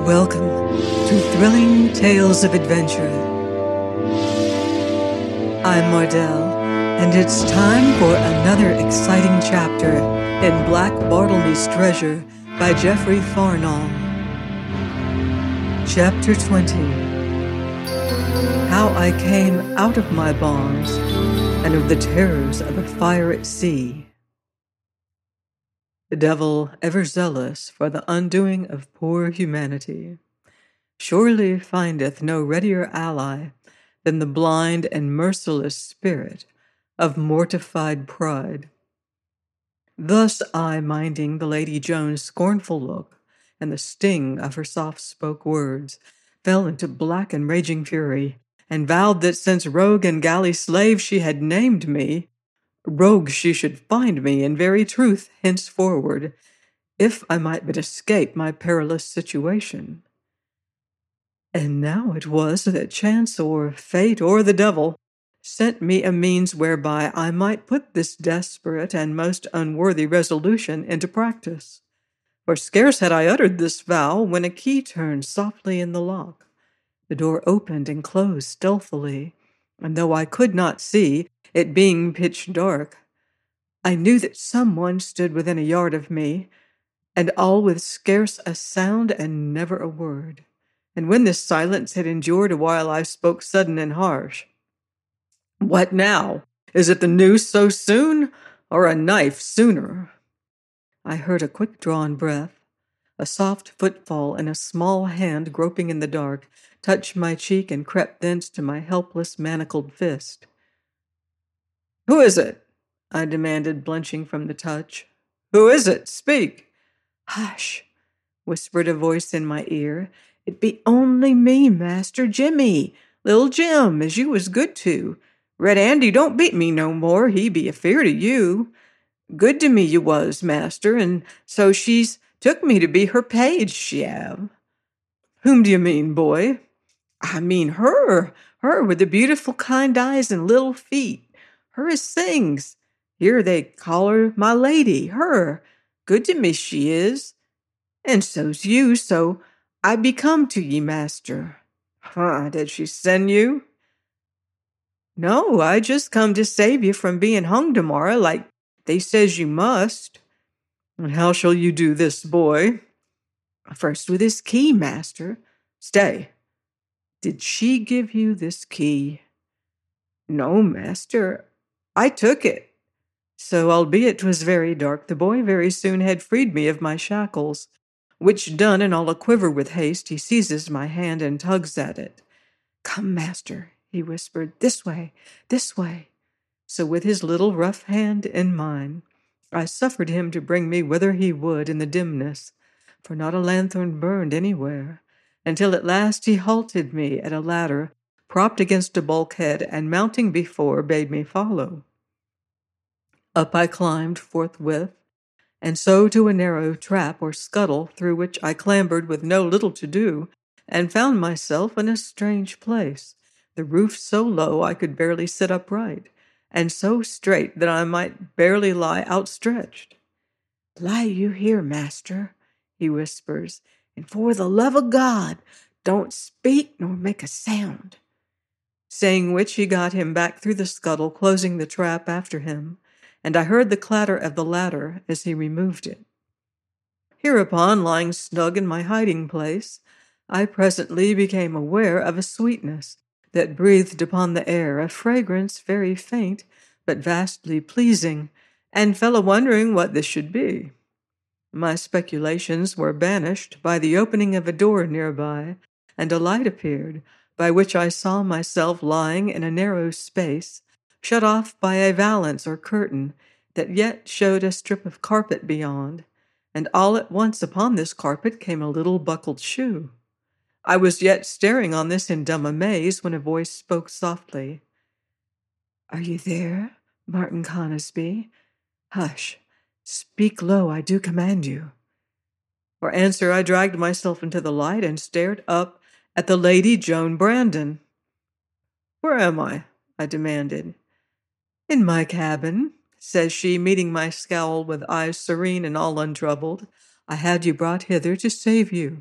Welcome to Thrilling Tales of Adventure. I'm Mardell, and it's time for another exciting chapter in Black Bartlemy's Treasure by Geoffrey Farnall. Chapter 20. How I Came Out of My Bonds, and of the Terrors of a Fire at Sea. The devil, ever zealous for the undoing of poor humanity, surely findeth no readier ally than the blind and merciless spirit of mortified pride. Thus I, minding the Lady Joan's scornful look and the sting of her soft-spoke words, fell into black and raging fury, and vowed that since rogue and galley slave she had named me, rogue she should find me in very truth henceforward, if I might but escape my perilous situation. And now it was that chance or fate or the devil sent me a means whereby I might put this desperate and most unworthy resolution into practice. For scarce had I uttered this vow when a key turned softly in the lock. The door opened and closed stealthily, and though I could not see, it being pitch dark, I knew that someone stood within a yard of me, and all with scarce a sound and never a word. And when this silence had endured a while, I spoke sudden and harsh. "What now? Is it the noose so soon, or a knife sooner?" I heard a quick-drawn breath, a soft footfall, and a small hand groping in the dark touched my cheek and crept thence to my helpless manacled fist. "Who is it?" I demanded, blenching from the touch. "Who is it? Speak!" "Hush!" whispered a voice in my ear. "It be only me, Master Jimmy, Lil Jim, as you was good to. Red Andy don't beat me no more, he be afeard of you. Good to me you was, master, and so she's took me to be her page, she have." "Whom do you mean, boy?" "I mean her with the beautiful kind eyes and little feet. Her as sings. Here they call her my lady, her. Good to me she is. And so's you, so I be come to ye, master." "Huh, did she send you?" "No, I just come to save you from being hung tomorrow like they says you must." "And how shall you do this, boy?" "First with this key, master." "Stay. Did she give you this key?" "No, master. I took it." So, albeit 'twas very dark, the boy very soon had freed me of my shackles, which done, and all a-quiver with haste, he seizes my hand and tugs at it. "Come, master," he whispered, "this way, this way." So with his little rough hand in mine, I suffered him to bring me whither he would in the dimness, for not a lanthorn burned anywhere, until at last he halted me at a ladder propped against a bulkhead, and mounting before, bade me follow. Up I climbed forthwith, and so to a narrow trap or scuttle, through which I clambered with no little to do, and found myself in a strange place, the roof so low I could barely sit upright, and so straight that I might barely lie outstretched. "Lie you here, master," he whispers, "and for the love of God, don't speak nor make a sound." Saying which, he got him back through the scuttle, closing the trap after him, and I heard the clatter of the ladder as he removed it. Hereupon, lying snug in my hiding place, I presently became aware of a sweetness that breathed upon the air, a fragrance very faint, but vastly pleasing, and fell a-wondering what this should be. My speculations were banished by the opening of a door nearby, and a light appeared, by which I saw myself lying in a narrow space, shut off by a valance or curtain that yet showed a strip of carpet beyond, and all at once upon this carpet came a little buckled shoe. I was yet staring on this in dumb amaze when a voice spoke softly. "Are you there, Martin Conisbee? Hush, speak low, I do command you." For answer I dragged myself into the light and stared up at the Lady Joan Brandon. "Where am I?" I demanded. "In my cabin," says she, meeting my scowl with eyes serene and all untroubled. "I had you brought hither to save you.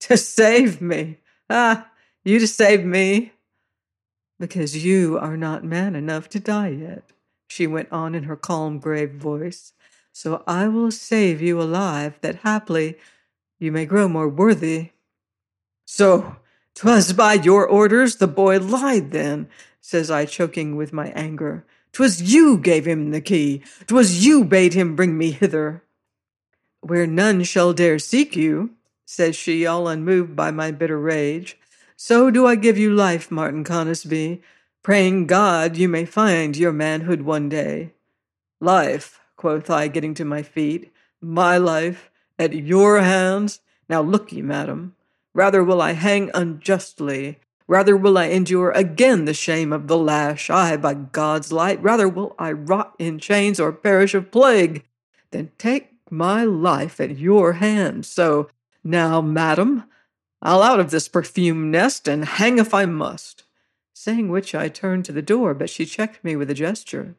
To save me. You to save me. Because you are not man enough to die yet, she went on in her calm, grave voice. So I will save you alive, that haply you may grow more worthy. So 'twas by your orders the boy lied then, says I, choking with my anger. 'Twas you gave him the key. 'Twas you bade him bring me hither. Where none shall dare seek you, says she, all unmoved by my bitter rage, so do I give you life, Martin Conisbee, praying God you may find your manhood one day. Life, quoth I, getting to my feet, my life, at your hands? Now look ye, madam, rather will I hang unjustly, rather will I endure again the shame of the lash, aye, by God's light, rather will I rot in chains or perish of plague, than take my life at your hands. So, now, madam, I'll out of this perfumed nest and hang if I must. Saying which I turned to the door, but she checked me with a gesture.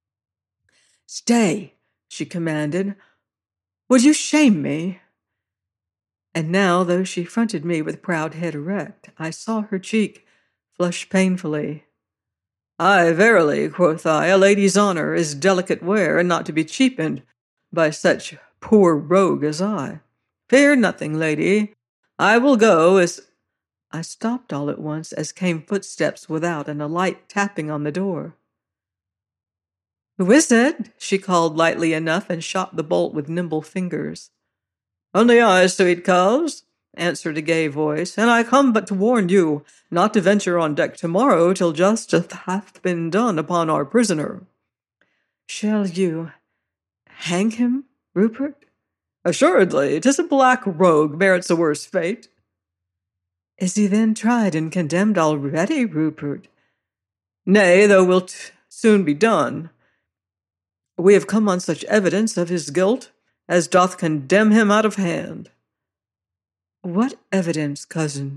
Stay, she commanded. Would you shame me? And now, though she fronted me with proud head erect, I saw her cheek flush painfully. Ay, verily, quoth I, a lady's honour is delicate ware, and not to be cheapened by such poor rogue as I. Fear nothing, lady. I will go as— I stopped all at once as came footsteps without and a light tapping on the door. Who is it? She called lightly enough and shot the bolt with nimble fingers. Only I, sweet coz, answered a gay voice, and I come but to warn you not to venture on deck tomorrow till justice hath been done upon our prisoner. Shall you hang him, Rupert? Assuredly, 'tis a black rogue merits a worse fate. Is he then tried and condemned already, Rupert? Nay, though wilt soon be done. We have come on such evidence of his guilt as doth condemn him out of hand. What evidence, cousin?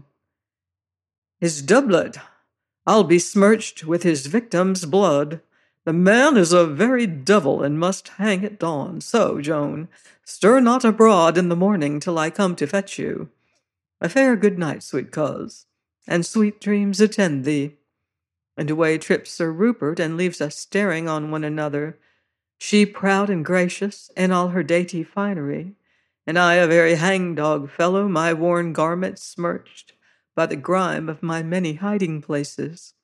His doublet. I'll be smirched with his victim's blood. The man is a very devil and must hang at dawn. So, Joan, stir not abroad in the morning till I come to fetch you. A fair good night, sweet coz, and sweet dreams attend thee. And away trips Sir Rupert and leaves us staring on one another, she proud and gracious in all her dainty finery, and I a very hangdog fellow, my worn garments smirched by the grime of my many hiding places.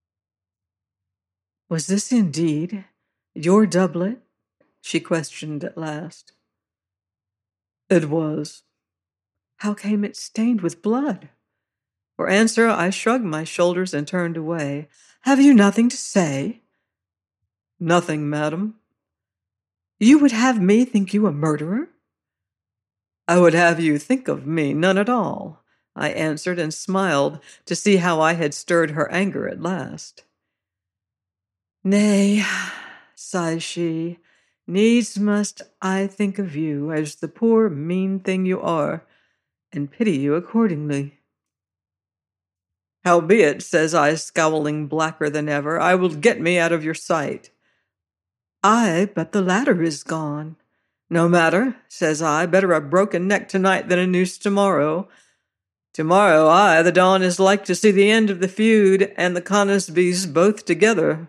Was this indeed your doublet? She questioned at last. It was. How came it stained with blood? For answer, I shrugged my shoulders and turned away. Have you nothing to say? Nothing, madam. You would have me think you a murderer? I would have you think of me none at all, I answered and smiled to see how I had stirred her anger at last. Nay, sighs she, needs must I think of you as the poor mean thing you are, and pity you accordingly. Howbeit, says I, scowling blacker than ever, I will get me out of your sight. Ay, but the ladder is gone. No matter, says I, better a broken neck tonight than a noose tomorrow. Tomorrow, aye, the dawn is like to see the end of the feud and the Conisbees both together.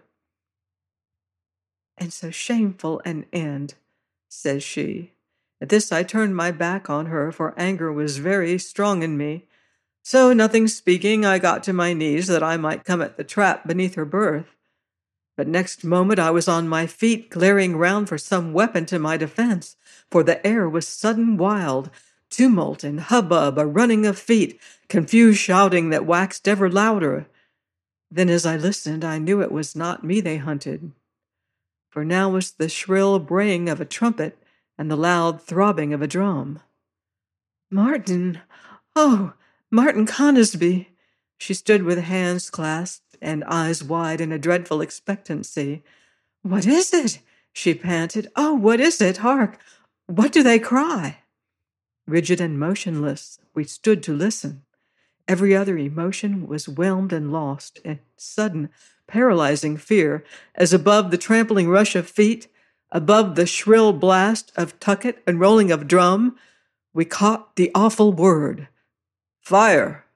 And so shameful an end, says she. At this I turned my back on her, for anger was very strong in me. So, nothing speaking, I got to my knees that I might come at the trap beneath her berth. But next moment I was on my feet, glaring round for some weapon to my defense, for the air was sudden wild, tumult and hubbub, a running of feet, confused shouting that waxed ever louder. Then as I listened, I knew it was not me they hunted. For now was the shrill braying of a trumpet and the loud throbbing of a drum. Martin! Oh, Martin Conisbee! She stood with hands clasped and eyes wide in a dreadful expectancy. What is it? She panted. Oh, what is it? Hark! What do they cry? Rigid and motionless, we stood to listen. Every other emotion was whelmed and lost in sudden, paralyzing fear, as above the trampling rush of feet, above the shrill blast of tucket and rolling of drum, we caught the awful word, Fire!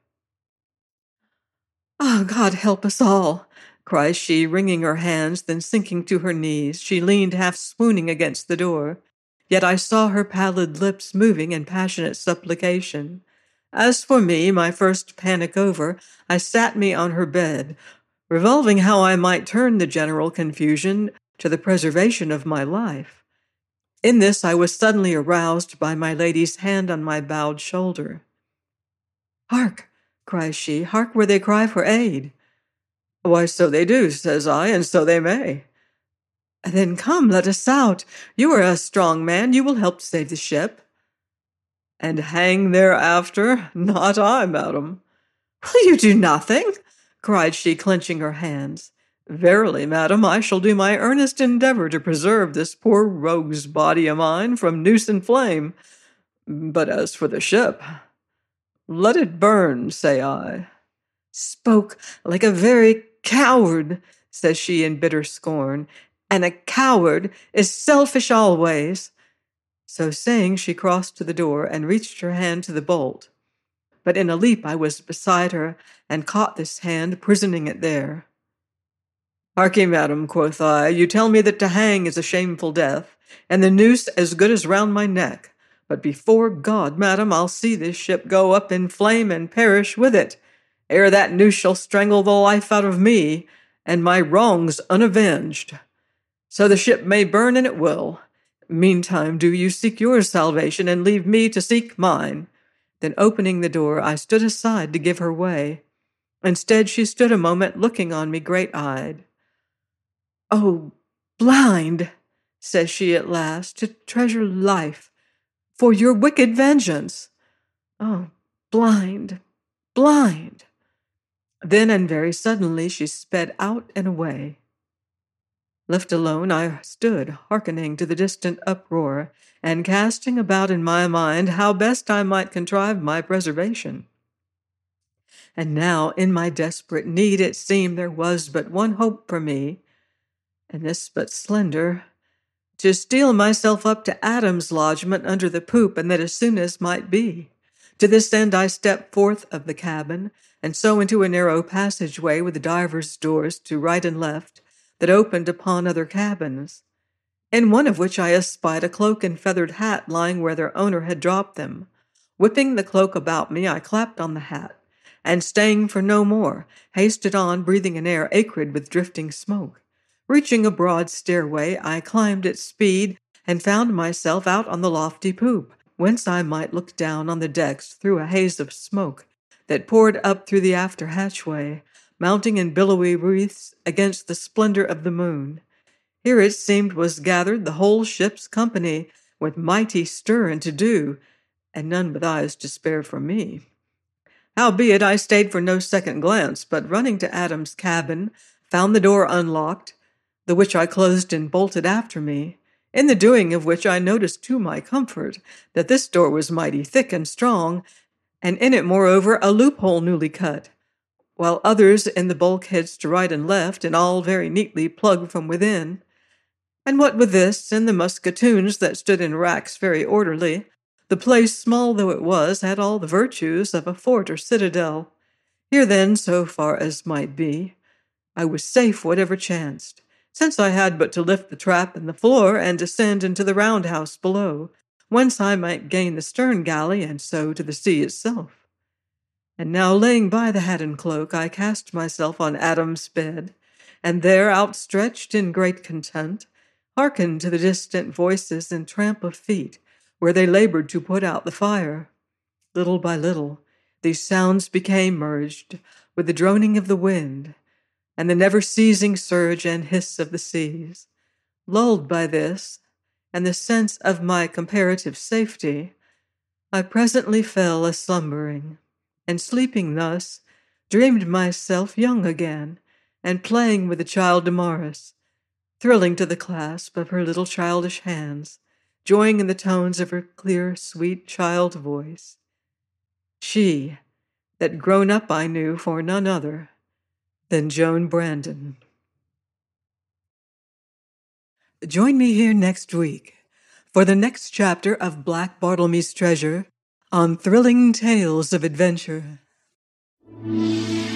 Ah, God help us all, cries she, wringing her hands, then sinking to her knees, she leaned half swooning against the door. Yet I saw her pallid lips moving in passionate supplication. As for me, my first panic over, I sat me on her bed, revolving how I might turn the general confusion to the preservation of my life. In this I was suddenly aroused by my lady's hand on my bowed shoulder. "Hark!" cries she, "hark where they cry for aid." "Why, so they do," says I, "and so they may." "Then come, let us out. You are a strong man, you will help to save the ship." "And hang thereafter? Not I, madam." "Will you do nothing?" cried she, clenching her hands. "Verily, madam, I shall do my earnest endeavor to preserve this poor rogue's body of mine from noose and flame. But as for the ship, let it burn, say I." "Spoke like a very coward," says she in bitter scorn, "and a coward is selfish always." So saying, she crossed to the door and reached her hand to the bolt. But in a leap I was beside her, and caught this hand, prisoning it there. "Harkee, madam," quoth I, "you tell me that to hang is a shameful death, and the noose as good as round my neck. But before God, madam, I'll see this ship go up in flame and perish with it, ere that noose shall strangle the life out of me, and my wrongs unavenged. So the ship may burn, and it will. Meantime, do you seek your salvation, and leave me to seek mine." Then opening the door, I stood aside to give her way. Instead, she stood a moment looking on me great-eyed. "Oh, blind," says she at last, "to treasure life for your wicked vengeance. Oh, blind, blind." Then and very suddenly she sped out and away. Left alone, I stood hearkening to the distant uproar, and casting about in my mind how best I might contrive my preservation. And now, in my desperate need, it seemed there was but one hope for me, and this but slender, to steal myself up to Adam's lodgment under the poop, and that as soon as might be. To this end I stepped forth of the cabin, and so into a narrow passageway with divers doors to right and left, that opened upon other cabins, in one of which I espied a cloak and feathered hat lying where their owner had dropped them. Whipping the cloak about me, I clapped on the hat, and staying for no more, hasted on, breathing an air acrid with drifting smoke. Reaching a broad stairway, I climbed at speed, and found myself out on the lofty poop, whence I might look down on the decks through a haze of smoke that poured up through the after hatchway, mounting in billowy wreaths against the splendor of the moon. Here it seemed was gathered the whole ship's company, with mighty stir and to-do, and none with eyes to spare for me. Howbeit I stayed for no second glance, but running to Adam's cabin, found the door unlocked, the which I closed and bolted after me, in the doing of which I noticed to my comfort that this door was mighty thick and strong, and in it moreover a loophole newly cut, while others in the bulkheads to right and left, and all very neatly plugged from within. And what with this, and the musketoons that stood in racks very orderly, the place, small though it was, had all the virtues of a fort or citadel. Here then, so far as might be, I was safe whatever chanced, since I had but to lift the trap in the floor and descend into the roundhouse below, whence I might gain the stern galley and so to the sea itself. And now, laying by the hat and cloak, I cast myself on Adam's bed, and there, outstretched in great content, hearkened to the distant voices and tramp of feet, where they labored to put out the fire. Little by little, these sounds became merged with the droning of the wind, and the never-ceasing surge and hiss of the seas. Lulled by this, and the sense of my comparative safety, I presently fell a-slumbering, and sleeping thus, dreamed myself young again, and playing with the child Damaris, thrilling to the clasp of her little childish hands, joying in the tones of her clear, sweet child voice. She, that grown up I knew for none other than Joan Brandon. Join me here next week for the next chapter of Black Bartlemy's Treasure, on thrilling tales of adventure.